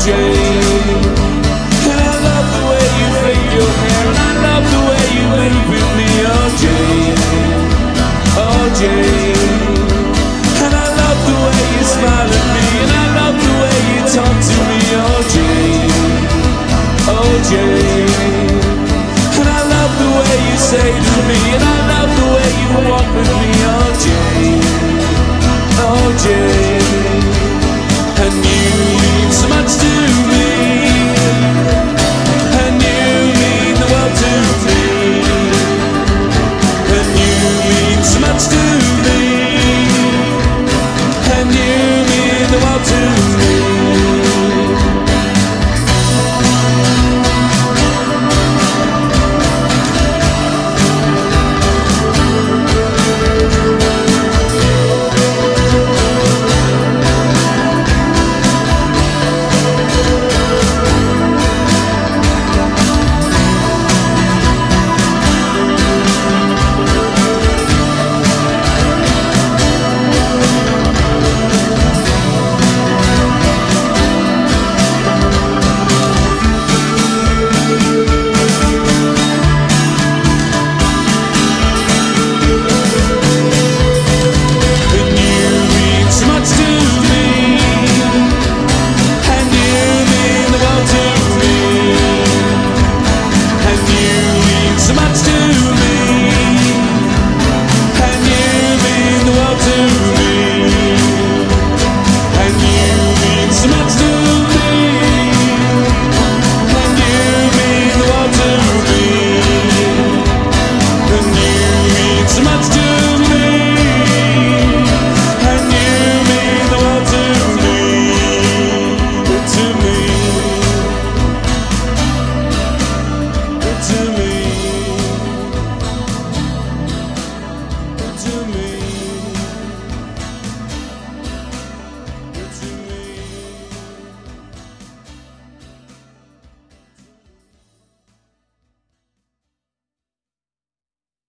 Jane. And I love the way you fade your hair, and I love the way you move with me, oh Jane, oh Jane. And I love the way you smile at me, and I love the way you talk to me, oh Jane, oh Jane. And I love the way you say to me, and I love the way you walk with me, oh Jane, oh Jane.